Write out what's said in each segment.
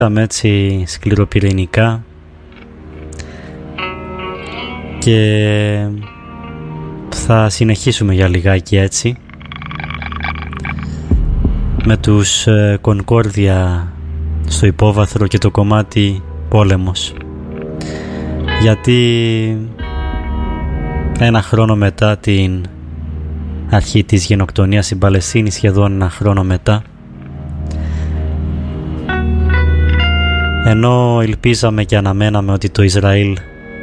έτσι σκληροπυρηνικά και θα συνεχίσουμε για λιγάκι έτσι με τους Κονκόρδια στο υπόβαθρο και το κομμάτι Πόλεμος, γιατί ένα χρόνο μετά την αρχή της γενοκτονίας στην Παλαιστίνη, σχεδόν ένα χρόνο μετά, ενώ ελπίζαμε και αναμέναμε ότι το Ισραήλ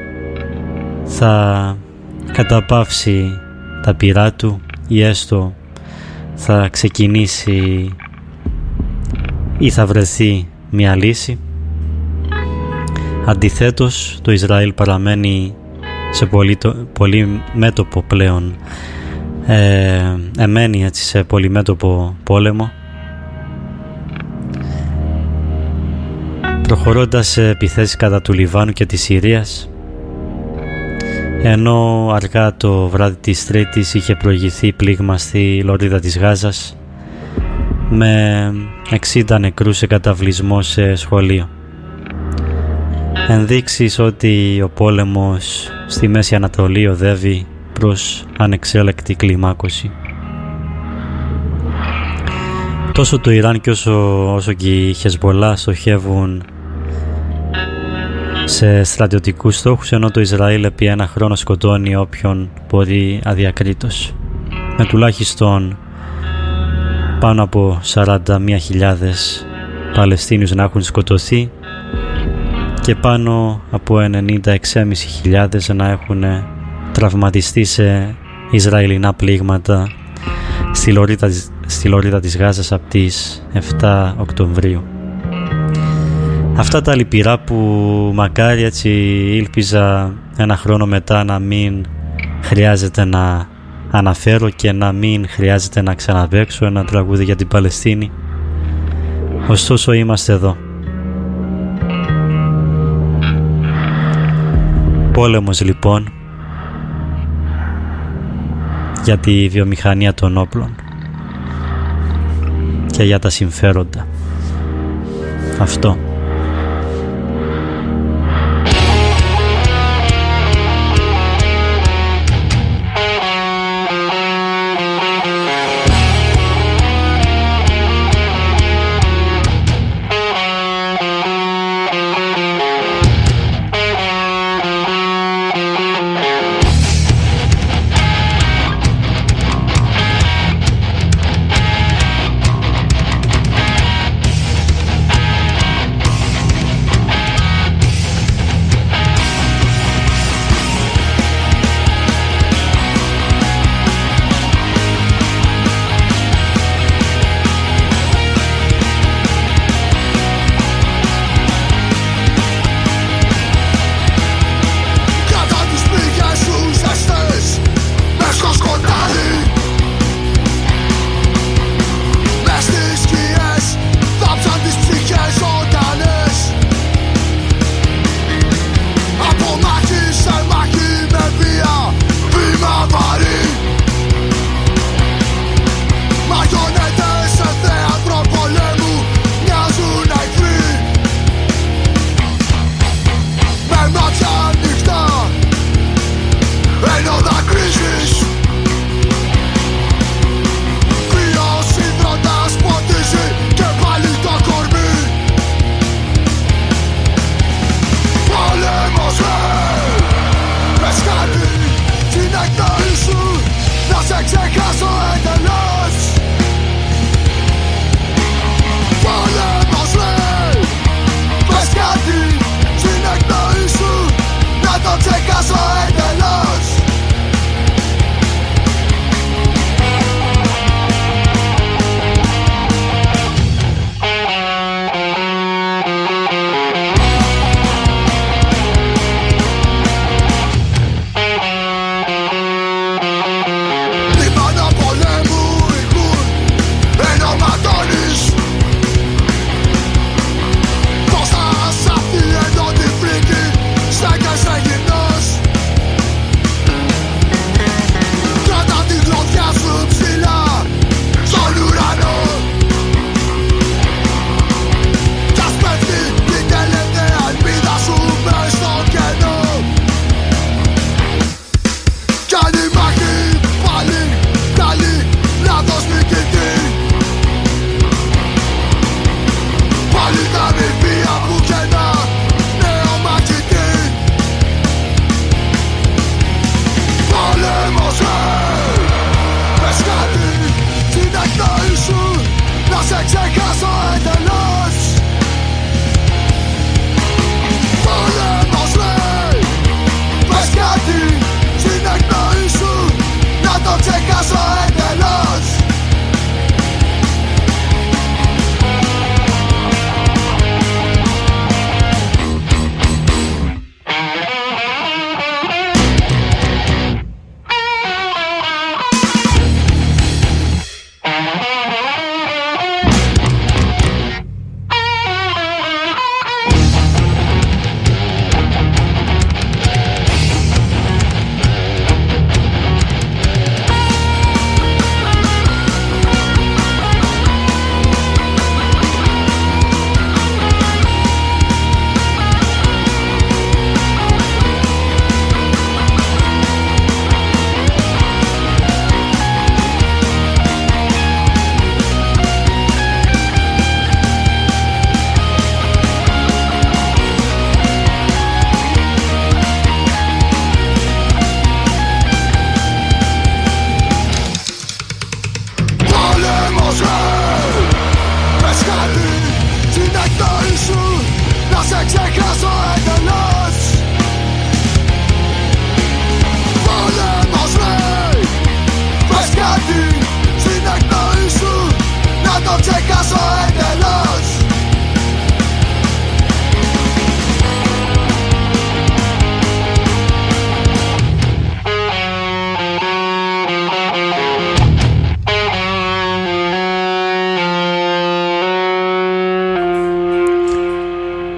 θα καταπαύσει τα πυρά του ή έστω θα ξεκινήσει ή θα βρεθεί μια λύση, αντιθέτως το Ισραήλ παραμένει σε πολύ μέτωπο πλέον, εμένει έτσι σε πολυμέτωπο πόλεμο, προχωρώντας σε επιθέσεις κατά του Λιβάνου και της Συρίας, ενώ αργά το βράδυ της Τρίτης είχε προηγηθεί πλήγμα στη λωρίδα της Γάζας με 60 νεκρούς σε καταβλισμό σε σχολείο. Ενδείξεις ότι ο πόλεμος στη Μέση Ανατολή οδεύει προς ανεξέλεκτη κλιμάκωση. Τόσο το Ιράν και όσο και η Χεσμπολά στοχεύουν σε στρατιωτικούς στόχους, ενώ το Ισραήλ επί ένα χρόνο σκοτώνει όποιον μπορεί αδιακρίτως, με τουλάχιστον πάνω από 41.000 Παλαιστίνιους να έχουν σκοτωθεί και πάνω από 96.500 να έχουν τραυματιστεί σε Ισραηλινά πλήγματα στη λωρίδα της Γάζας από τις 7 Οκτωβρίου. Αυτά τα λυπηρά που μακάρι έτσι ήλπιζα ένα χρόνο μετά να μην χρειάζεται να αναφέρω και να μην χρειάζεται να ξαναπαίξω ένα τραγούδι για την Παλαιστίνη. Ωστόσο είμαστε εδώ. Πόλεμος λοιπόν για τη βιομηχανία των όπλων και για τα συμφέροντα. Αυτό.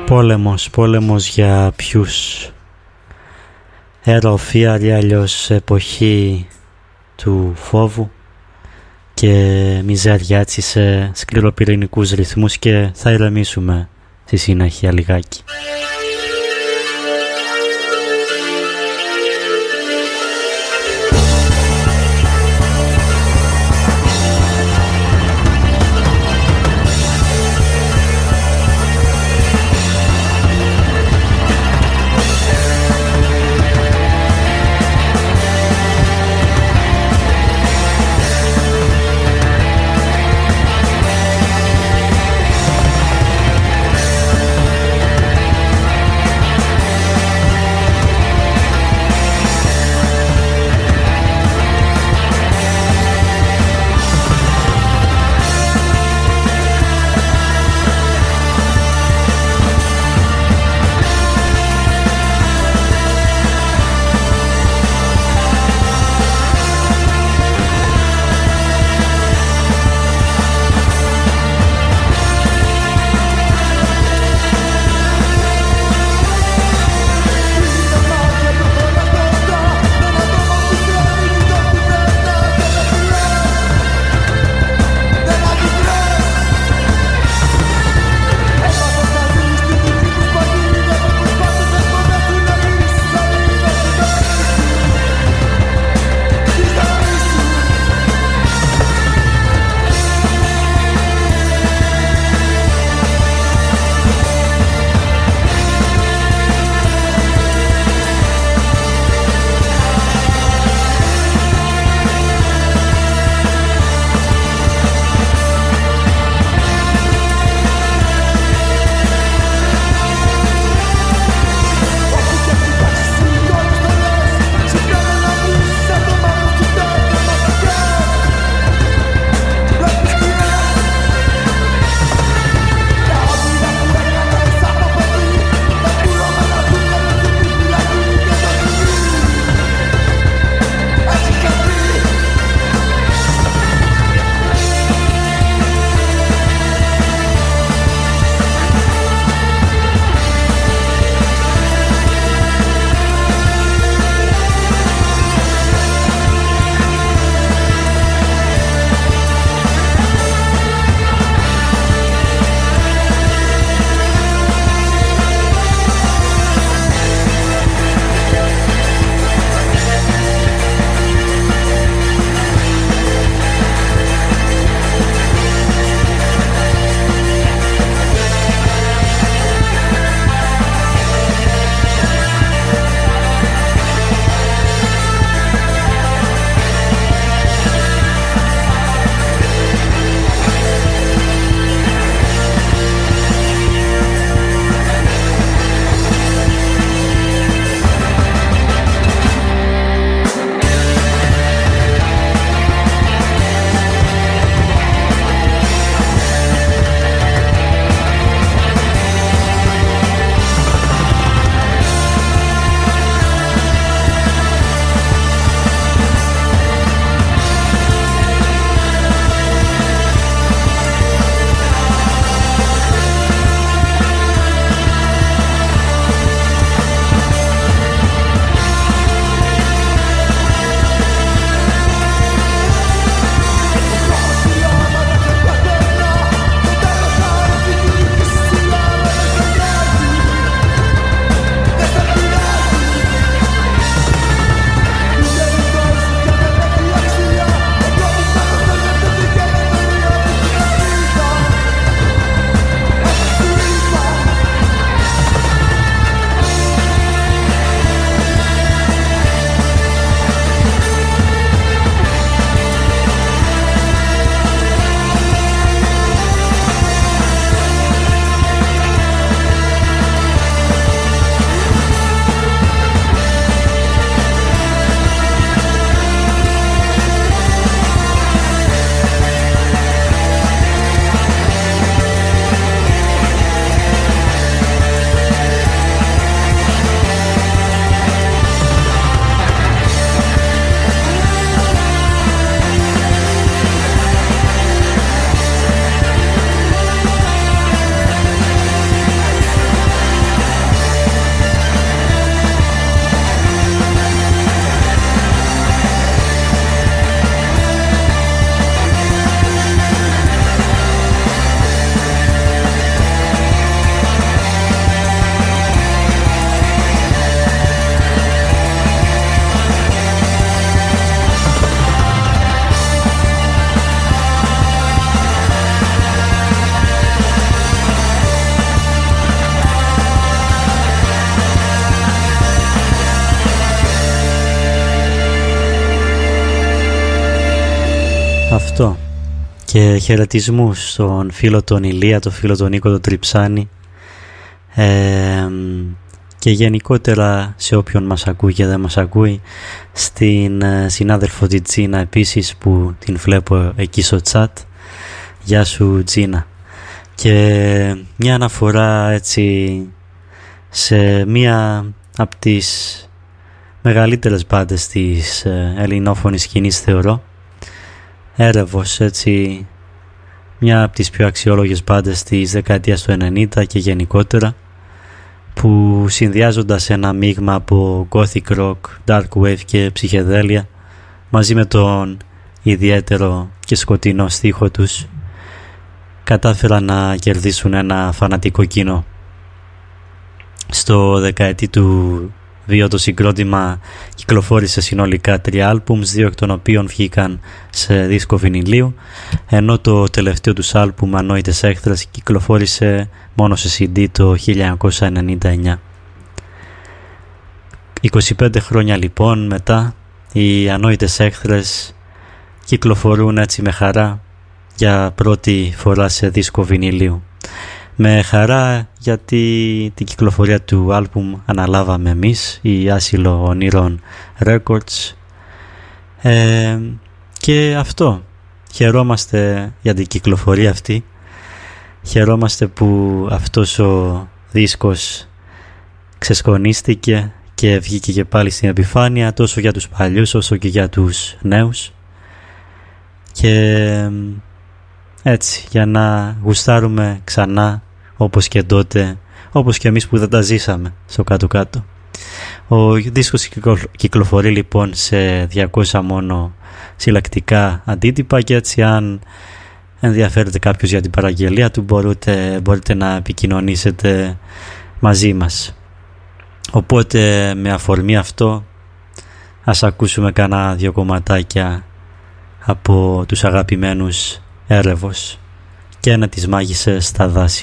Πόλεμος για ποιους? Era fear ή αλλιώς εποχή του φόβου και μιζέρια, έτσι σε σκληροπυρηνικούς ρυθμούς, και θα ηρεμήσουμε στη συνέχεια λιγάκι. Αυτό. Και χαιρετισμούς στον φίλο τον Ηλία, τον φίλο τον Νίκο τον Τριψάνη, και γενικότερα σε όποιον μας ακούει και δεν μας ακούει, στην συνάδελφο τη Τζίνα επίσης που την βλέπω εκεί στο chat. Γεια σου Τζίνα. Και μια αναφορά έτσι σε μια από τις μεγαλύτερες μπάντες της ελληνόφωνης σκηνής, θεωρώ. Έρευος, έτσι, μια από τις πιο αξιόλογες μπάντες της δεκαετίας του 90 και γενικότερα, που συνδυάζοντας ένα μείγμα από gothic rock, dark wave και ψυχεδέλεια μαζί με τον ιδιαίτερο και σκοτεινό στίχο τους, κατάφεραν να κερδίσουν ένα φανατικό κοινό. Στο δεκαετή του 2 το συγκρότημα κυκλοφόρησε συνολικά 3 άλμπουμς, 2 εκ των οποίων βγήκαν σε δίσκο βινιλίου, ενώ το τελευταίο τους άλμπουμ Ανόητες Έχθρες κυκλοφόρησε μόνο σε CD το 1999. 25 χρόνια λοιπόν μετά, οι Ανόητες Έχθρες κυκλοφορούν έτσι με χαρά για πρώτη φορά σε δίσκο βινιλίου. Με χαρά, γιατί την κυκλοφορία του άλμπουμ αναλάβαμε εμείς, η Άσυλο Ονείρων Records, και αυτό, χαιρόμαστε για την κυκλοφορία αυτή, χαιρόμαστε που αυτός ο δίσκος ξεσκονίστηκε και βγήκε και πάλι στην επιφάνεια, τόσο για τους παλιούς όσο και για τους νέους, και έτσι για να γουστάρουμε ξανά όπως και τότε, όπως και εμείς που δεν τα ζήσαμε στο κάτω-κάτω. Ο δίσκος κυκλοφορεί λοιπόν σε 200 μόνο συλλεκτικά αντίτυπα, και έτσι αν ενδιαφέρεται κάποιος για την παραγγελία του μπορείτε να επικοινωνήσετε μαζί μας. Οπότε με αφορμή αυτό ας ακούσουμε κάνα 2 κομματάκια από τους αγαπημένους Έρευος και να τις μάγισσες στα δάση.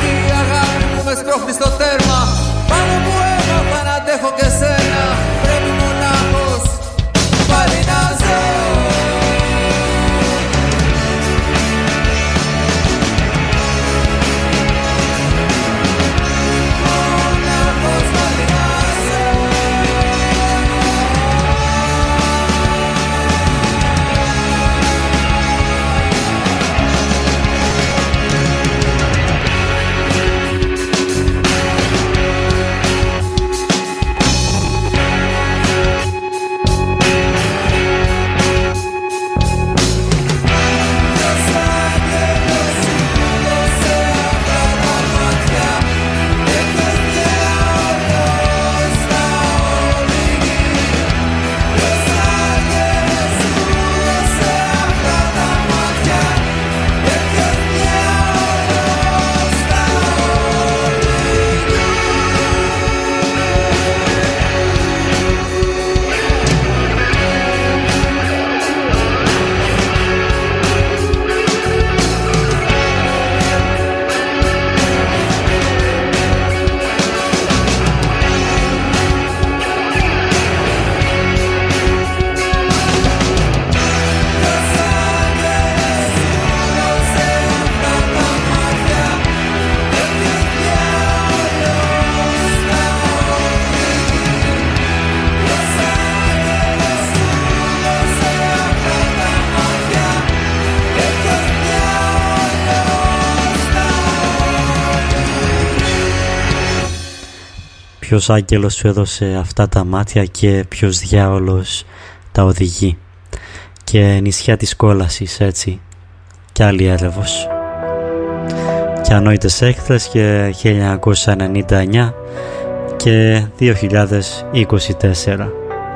Σπρώχνει στο τέρμα, πάνω που έμαθα να αντέχω και σένα. Πρέπει ποιος άγγελος σου έδωσε αυτά τα μάτια και ποιος διάολος τα οδηγεί. Και νησιά της κόλασης, έτσι, κι άλλη έρευος. Και ανόητες έχθρες και 1999 και 2024.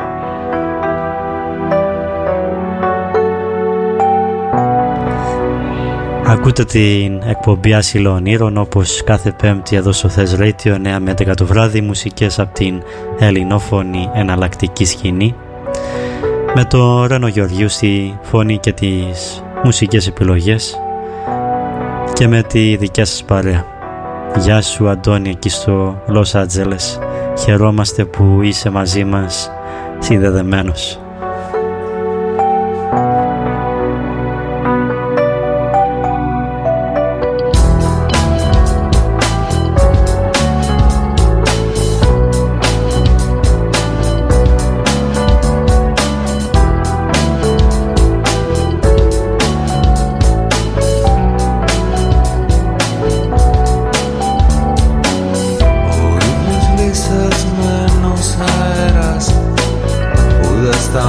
Ακούτε την εκπομπή Άσυλο Ονείρων, όπως κάθε Πέμπτη εδώ στο Θες Radio 9 με 11 το βράδυ, μουσικές από την ελληνόφωνη εναλλακτική σκηνή, με το Ρένο Γεωργίου στη φωνή και τις μουσικές επιλογές και με τη δικιά σας παρέα. Γεια σου Αντώνη εκεί στο Λος Άντζελες, χαιρόμαστε που είσαι μαζί μας συνδεδεμένος. Στα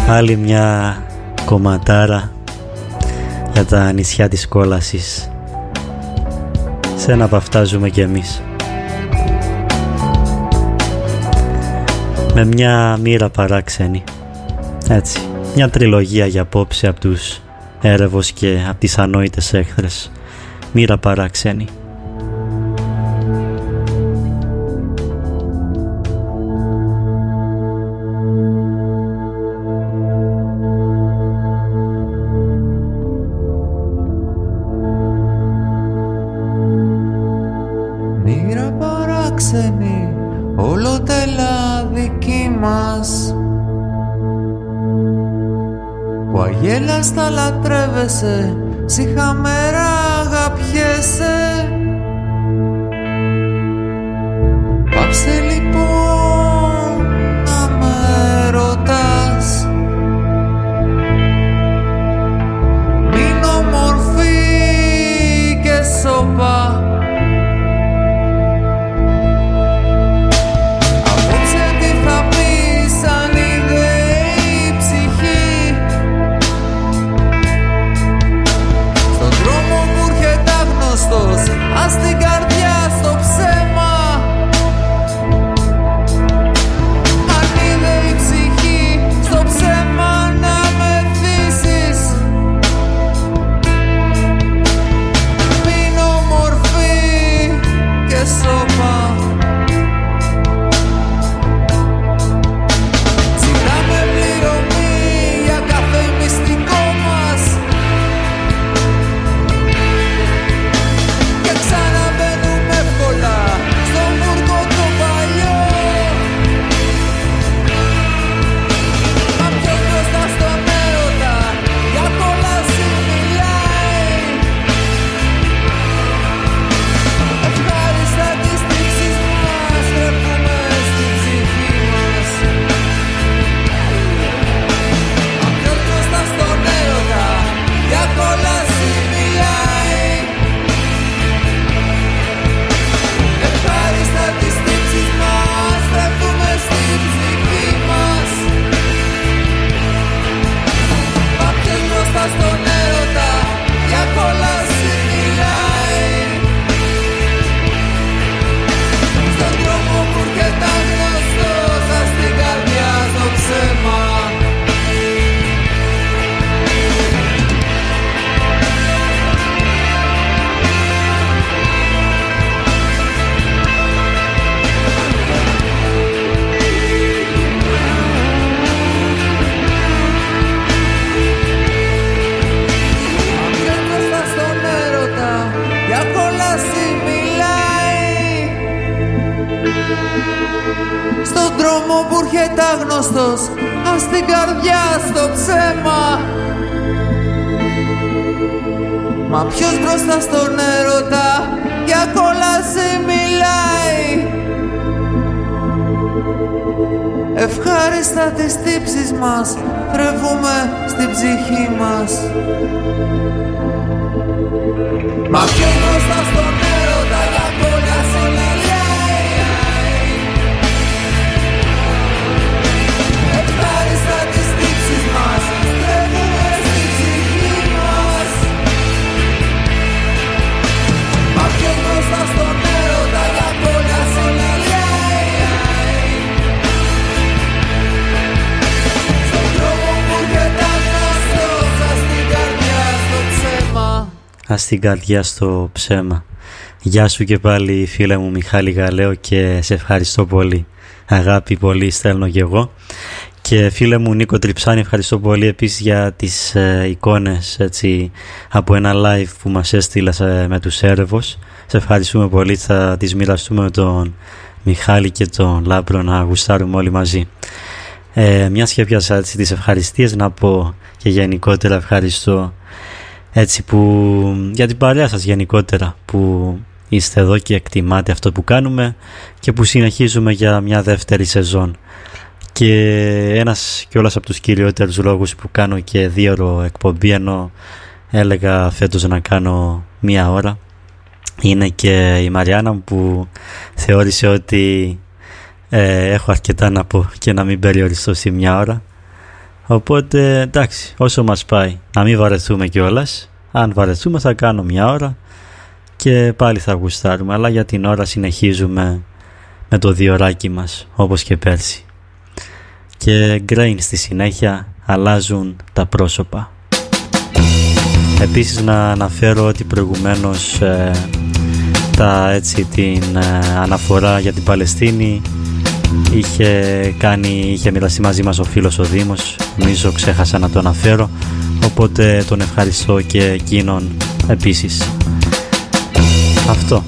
Άλλη μια κομματάρα για τα νησιά της κόλασης. Σε ένα από αυτά ζούμε κι εμείς. Με μια μοίρα παράξενη. Έτσι, μια τριλογία για απόψε από τους έρευος και από τις ανόητες έχθρες. Μοίρα παράξενη. Μοίρα παράξενη, όλο τελά δική μας, που αγέλαστα λατρεύεσαι, ψυχαμέρα αγαπιέσαι. Πάψε λοιπόν να με ρωτάς, μείνω μορφή και σώπα. Ας την καρδιά στο ψέμα, αν είδε η ψυχή στο ψέμα να με θύσεις. Μείνω μορφή και σώμα. Ζητάμε πληρωμή για κάθε μυστικό μας, ξαναμπαίνουμε εύκολα στο μουρκό το παλιό. Μα ποιος μπροστά στον έρωτα για κόλαση μιλάει. Ευχάριστα τις τύψεις μας τρέφουμε στην ψυχή μας. Μα ποιος μπροστά στον έρωτα για κόλαση μιλάει. Ευχάριστα τις τύψεις μας τρέφουμε στην ψυχή μας. Μα ποιος μπροστά στον έρωτα για κόλαση μιλάει. Στον δρόμο που έρχεται γνωστός, ας την καρδιά στο ψέμα. Στον δρόμο που έρχεται άγνωστος, ας την καρδιά στο ψέμα. Μα ποιος μπροστά στον έρωτα για κόλαση μιλάει. Ευχάριστα τις τύψεις μας τρεβούμε στην ψυχή μας. Μα ποιος μπροστά στον έρωτα για κόλαση μιλάει. Ευχάριστα τις τύψεις μας τρεβούμε στην ψυχή μας. Μα ποιος μπροστά στον έρωτα για κόλαση μιλάει. Στον τρόπο που έρχεται άγνωστος, ας την καρδιά στο ψέμα. Ας την καρδιά στο ψέμα. Γεια σου και πάλι φίλε μου Μιχάλη Γαλέο και σε ευχαριστώ πολύ. Αγάπη πολύ στέλνω και εγώ. Και φίλε μου Νίκο Τριψάνη, ευχαριστώ πολύ επίσης για τις εικόνες έτσι, από ένα live που μας έστειλα με τους έρευος. Σε ευχαριστούμε πολύ, θα τις μοιραστούμε με τον Μιχάλη και τον Λάμπρο να γουστάρουμε όλοι μαζί. Μιας και πιάσα έτσι τις ευχαριστίες, να πω και γενικότερα ευχαριστώ έτσι για την παρέα σας γενικότερα που είστε εδώ και εκτιμάτε αυτό που κάνουμε και που συνεχίζουμε για μια δεύτερη σεζόν. Και ένας κιόλας από τους κυριότερους λόγους που κάνω και 2 ώρες εκπομπή, ενώ έλεγα φέτος να κάνω 1 ώρα, είναι και η Μαριάννα που θεώρησε ότι έχω αρκετά να πω και να μην περιοριστώ στη 1 ώρα. Οπότε εντάξει, όσο μας πάει, να μην βαρεθούμε κιόλας. Αν βαρεθούμε θα κάνω μια ώρα και πάλι θα γουστάρουμε, αλλά για την ώρα συνεχίζουμε με το διωράκι μας όπως και πέρσι. Και Grain στη συνέχεια, αλλάζουν τα πρόσωπα. Επίσης να αναφέρω ότι προηγουμένως την αναφορά για την Παλαιστίνη είχε μοιραστεί μαζί μας ο φίλος ο Δήμος, νομίζω ξέχασα να το αναφέρω, οπότε τον ευχαριστώ και εκείνον επίσης. Αυτό.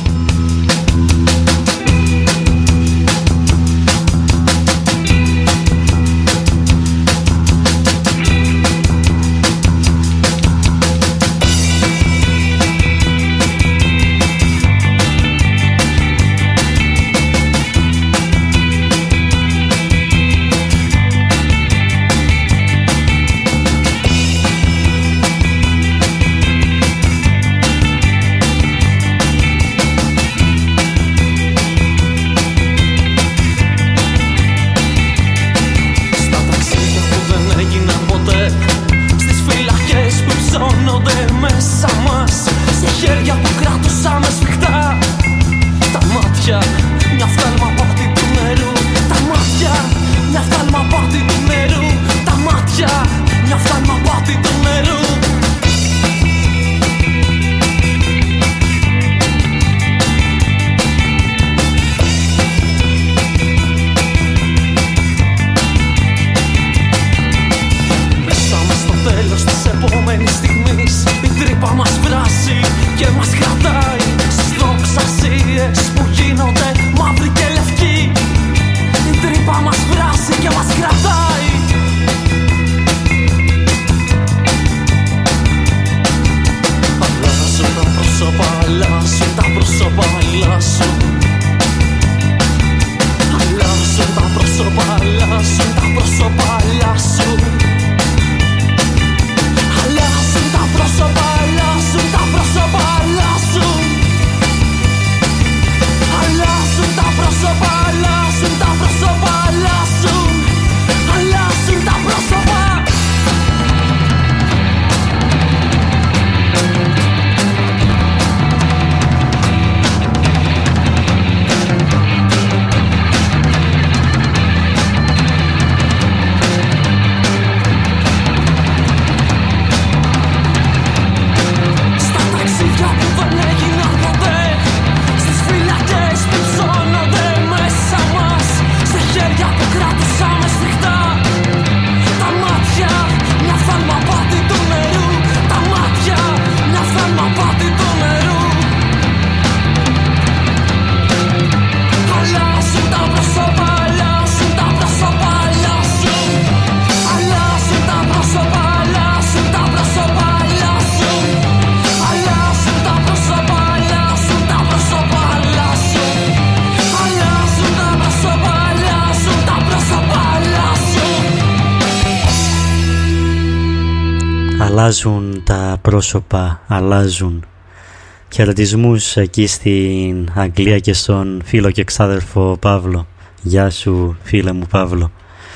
Αλλάζουν τα πρόσωπα, αλλάζουν. Χαιρετισμούς εκεί στην Αγγλία και στον φίλο και εξάδελφο Παύλο. Γεια σου φίλε μου Παύλο.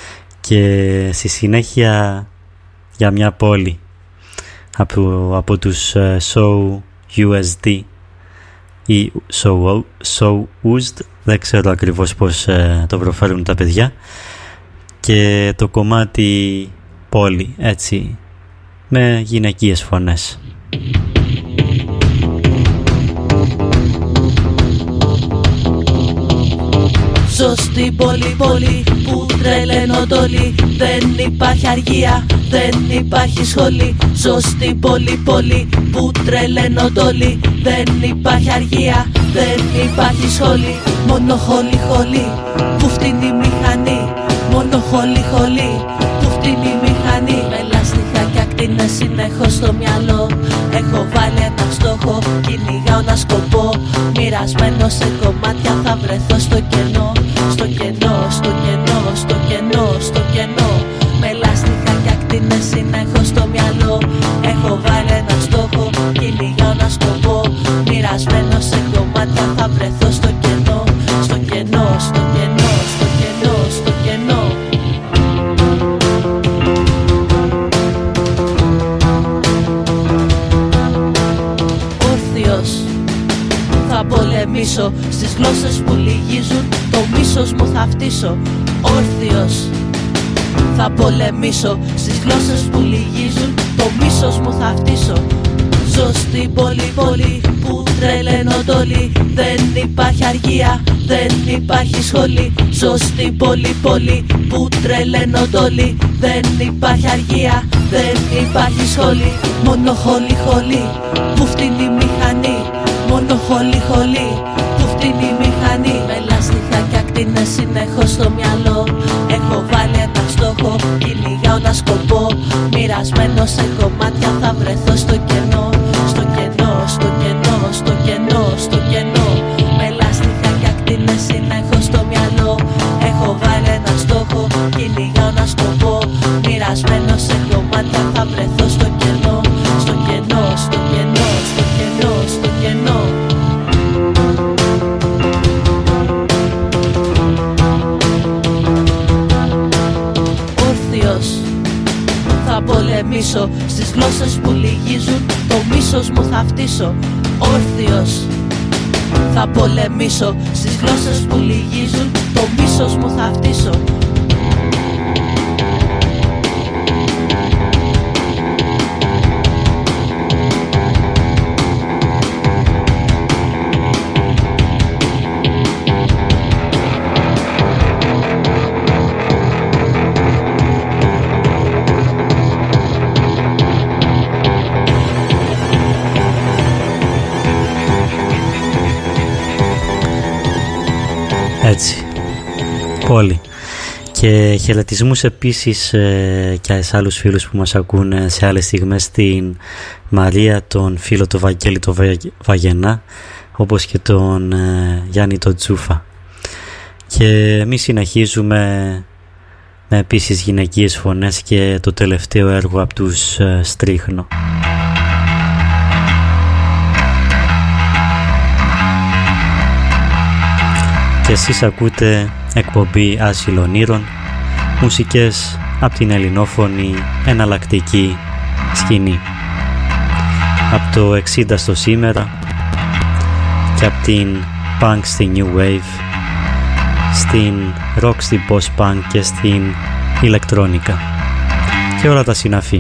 Και στη συνέχεια για μια πόλη από τους So USD ή So USD, δεν ξέρω ακριβώς πώς το προφέρουν τα παιδιά, και το κομμάτι πόλη, έτσι, με γυναικείες φωνές. Ζω στην πόλη που τρελαίνονται όλοι. Δεν υπάρχει αργία, δεν υπάρχει σχολή. Ζω στην πόλη που τρελαίνονται όλοι. Δεν υπάρχει αργία, δεν υπάρχει σχολή. Μόνο χολή που φτύνει η μηχανή. Μόνο χολή που φτύνει η μηχανή. Με λάστιχα και ακτίνες συνεχώς στο μυαλό. Έχω βάλει ένα στόχο, κυνηγάω ένα σκοπό. Μοιρασμένο σε κομμάτια θα βρεθώ στο κενό. Στο κενό, στο κενό, στο κενό, στο κενό. Με λάστιχα και ακτίνες συνεχώς στο μυαλό. Έχω βάλει ένα στόχο, κυνηγάω ένα σκοπό. Μοιρασμένο σε κομμάτια θα βρεθώ στο κενό. Στο κενό, στο κενό, στο κενό, στο κενό. πολεμήσω, στις γλώσσες που λυγίζουν το μίσος μου θα φτύσω. Όρθιος θα πολεμήσω, στις γλώσσες που λυγίζουν το μίσος μου θα φτύσω. Ζω στην πόλη που τρελαίνονται όλοι, δεν υπάρχει αργία, δεν υπάρχει σχολή. Ζω στην πόλη που τρελαίνονται όλοι, δεν υπάρχει αργία, δεν υπάρχει σχολή. Μόνο χολή που φτύνει η μηχανή, μόνο χολή που φτύνει η μηχανή. Με λάστιχα και ακτίνες συνεχώς στο μυαλό, έχω βάλει ένα στόχο, κυνηγάω ένα σκοπό. Μοιρασμένο σε κομμάτια θα βρεθώ στο κενό, στο κενό, στο κενό, στο κενό, στο κενό. Με λάστιχα και ακτίνες συνεχώς στο μυαλό, έχω βάλει ένα στόχο, κυνηγάω ένα σκοπό. Μοιρασμένο σε κομμάτια θα βρεθώ στο κενό, στο κενό, στο κενό, στο κενό, στο κενό. Όρθιος θα πολεμήσω, στις γλώσσες που λυγίζουν το μίσος μου θα φτύσω. Όρθιος θα πολεμήσω, στις γλώσσες που λυγίζουν το μίσος μου θα φτύσω. Έτσι, πόλη. Και χαιρετισμούς επίσης και σε άλλους φίλους που μας ακούνε σε άλλες στιγμές, στην Μαρία, τον φίλο του Βαγγέλη το Βαγενά, όπως και τον Γιάννη τον Τζούφα. Και εμείς συνεχίζουμε με επίσης γυναικείες φωνές και το τελευταίο έργο από τους Στρίχνο. Και εσείς ακούτε εκπομπή Άσυλων Ήρων, μουσικές από την ελληνόφωνη εναλλακτική σκηνή. Από το 60 στο σήμερα και από την punk στη new wave, στην rock, στην post-punk και στην ηλεκτρόνικα και όλα τα συναφή.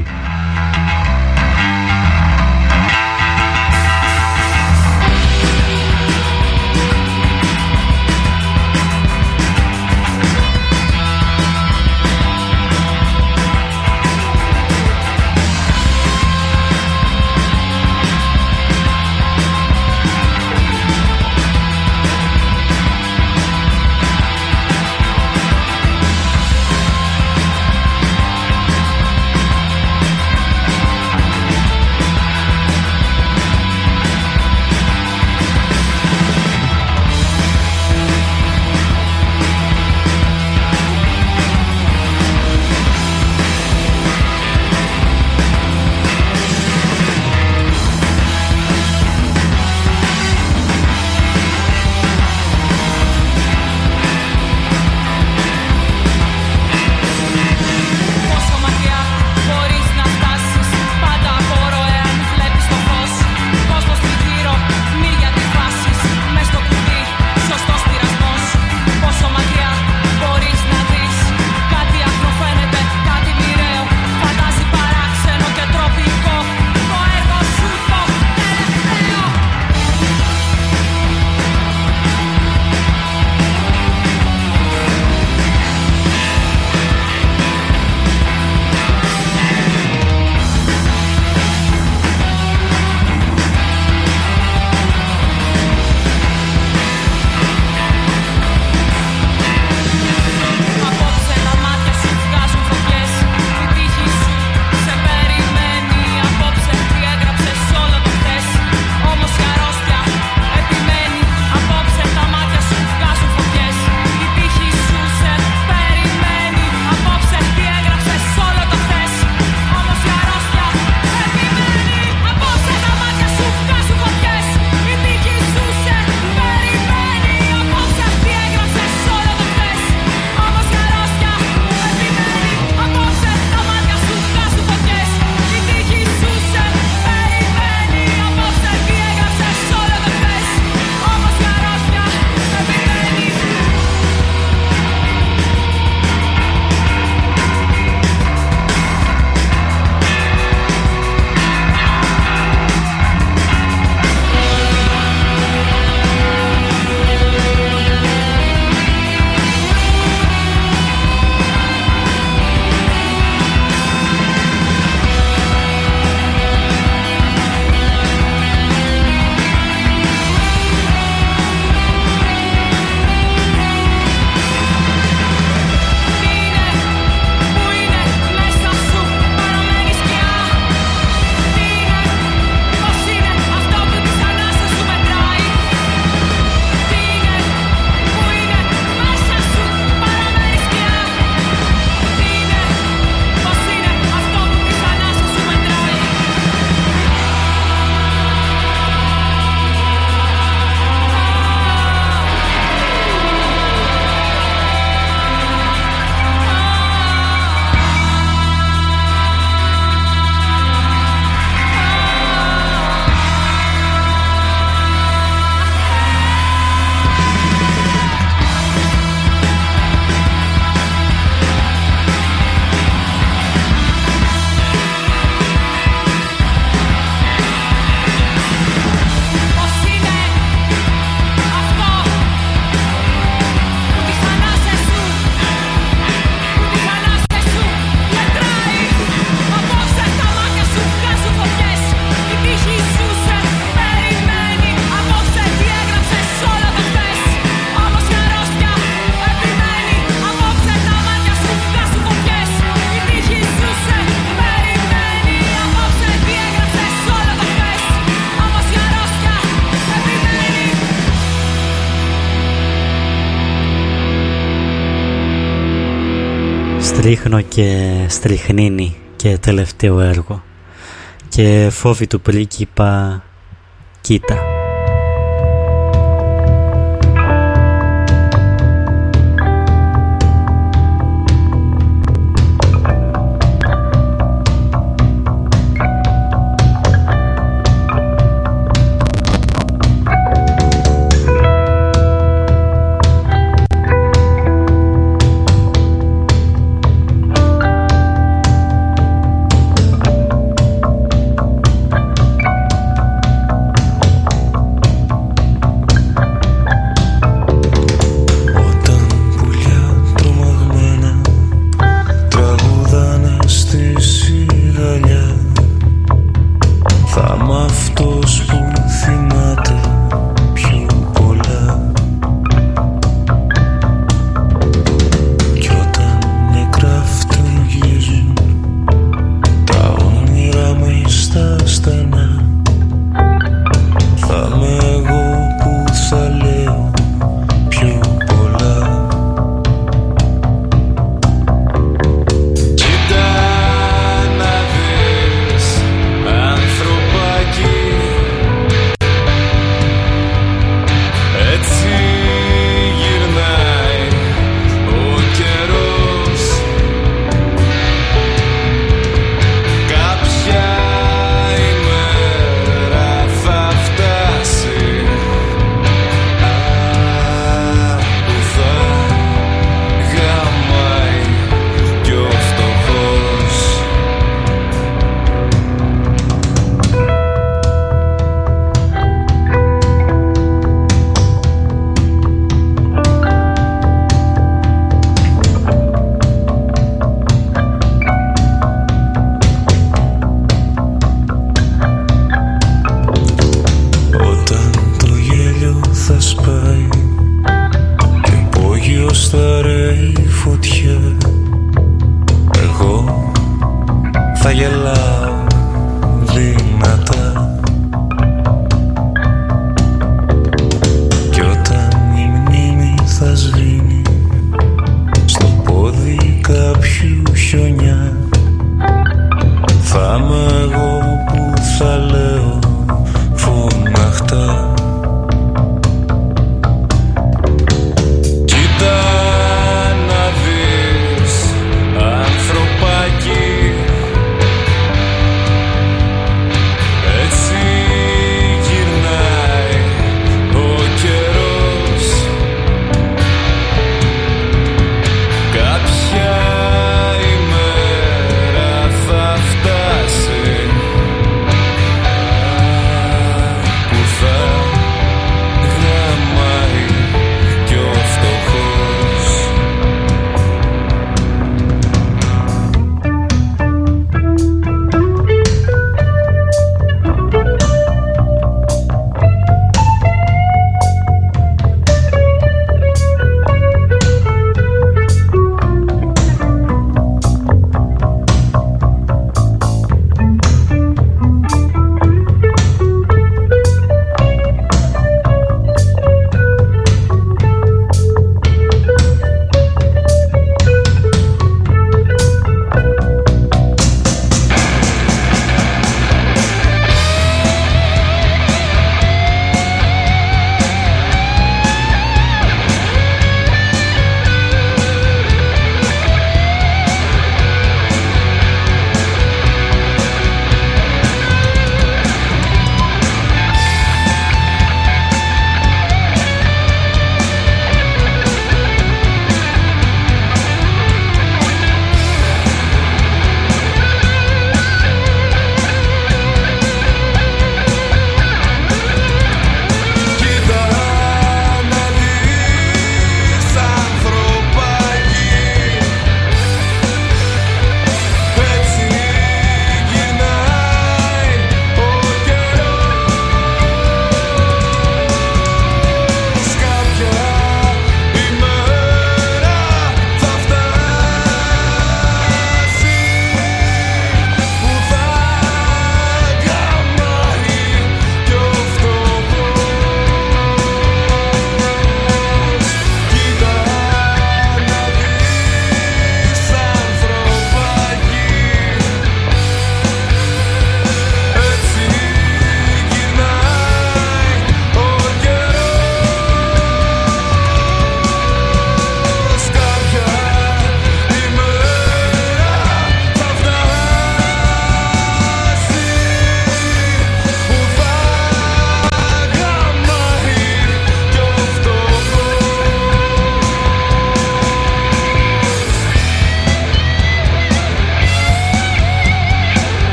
Ρίχνω και στριχνίνι και τελευταίο έργο και φόβη του πρίγκιπα κοίτα.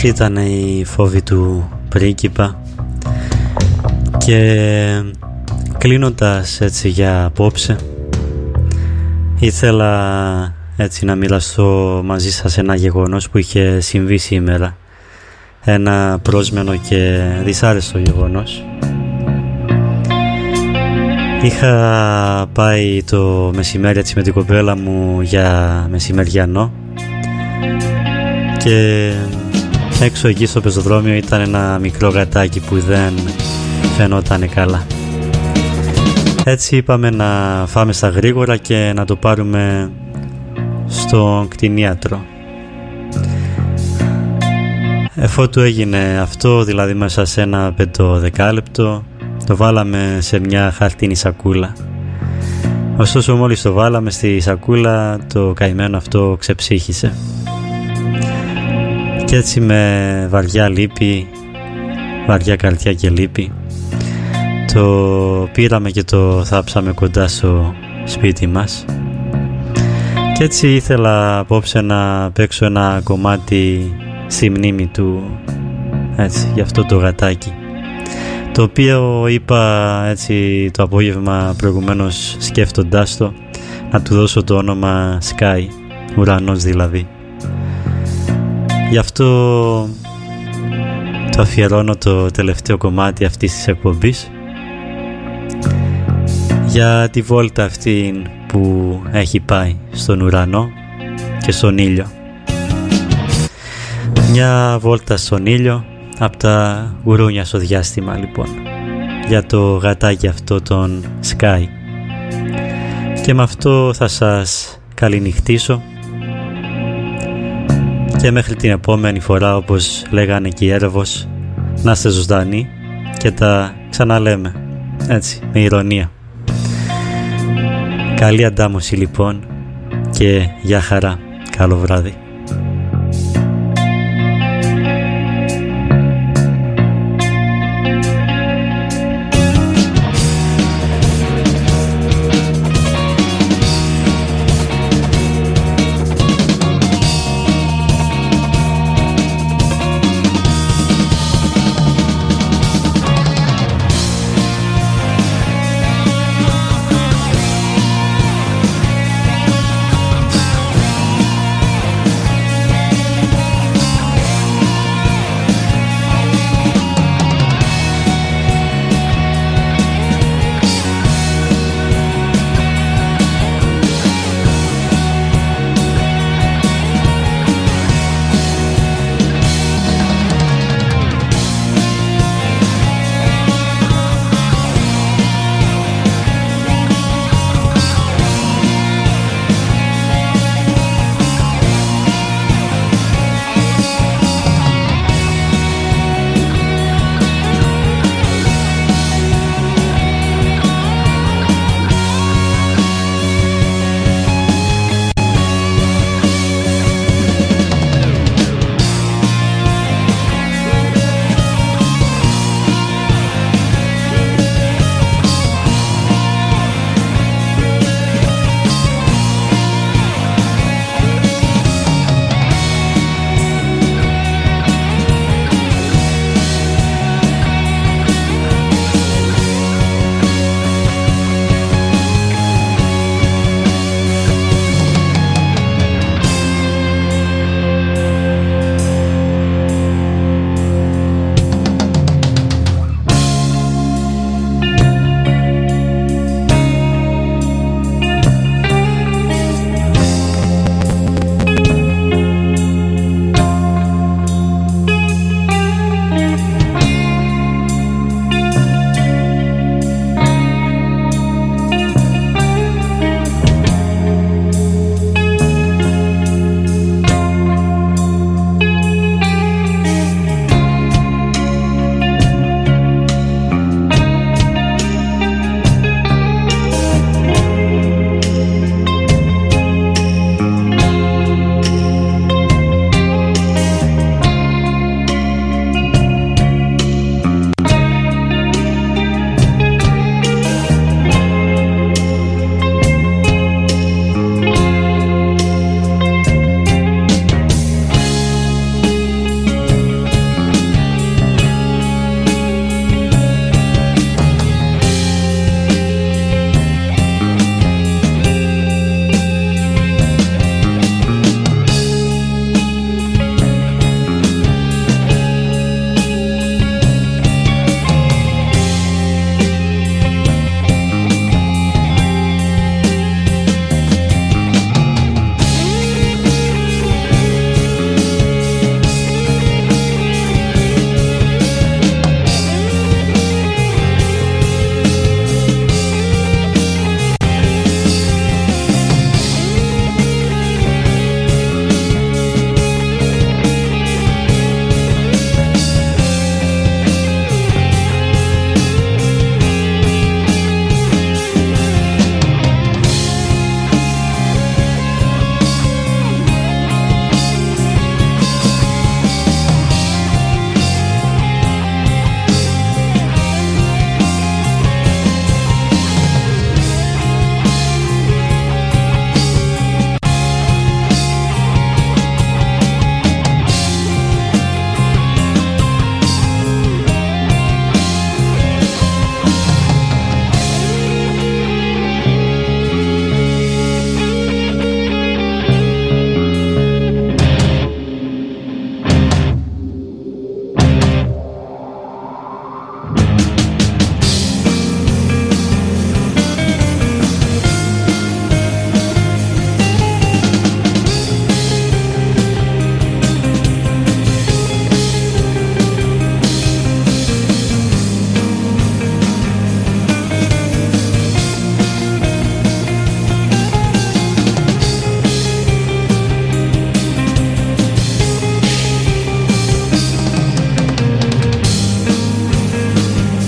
Αυτή ήταν η φόβη του πρίγκιπα. Και κλείνοντας έτσι για απόψε, ήθελα έτσι να μοιραστώ μαζί σας ένα γεγονός που είχε συμβεί σήμερα. Ένα πρόσμενο και δυσάρεστο γεγονός. Είχα πάει το μεσημέρι έτσι με την κοπέλα μου για μεσημεριανό και έξω εκεί στο πεζοδρόμιο ήταν ένα μικρό γατάκι που δεν φαινόταν καλά. Έτσι είπαμε να φάμε στα γρήγορα και να το πάρουμε στον κτηνίατρο. Εφότου έγινε αυτό, δηλαδή μέσα σε ένα 5-10 λεπτό, το βάλαμε σε μια χαρτίνη σακούλα. Ωστόσο μόλις το βάλαμε στη σακούλα, το καημένο αυτό ξεψύχησε. Και έτσι με βαριά λύπη, βαριά καρδιά και λύπη, το πήραμε και το θάψαμε κοντά στο σπίτι μας. Και έτσι ήθελα απόψε να παίξω ένα κομμάτι στη μνήμη του, έτσι, για αυτό το γατάκι, το οποίο είπα έτσι το απόγευμα προηγουμένως, σκέφτοντάς το, να του δώσω το όνομα Sky, ουρανός δηλαδή. Γι' αυτό το αφιερώνω το τελευταίο κομμάτι αυτής της εκπομπής για τη βόλτα αυτή που έχει πάει στον ουρανό και στον ήλιο. Μια βόλτα στον ήλιο από τα γουρούνια στο διάστημα λοιπόν, για το γατάκι αυτό τον Sky. Και με αυτό θα σας καληνυχτήσω και μέχρι την επόμενη φορά, όπως λέγανε και οι έρευος, να είστε ζωντανοί και τα ξαναλέμε έτσι με ηρωνία. Καλή αντάμωση λοιπόν και για χαρά, καλό βράδυ.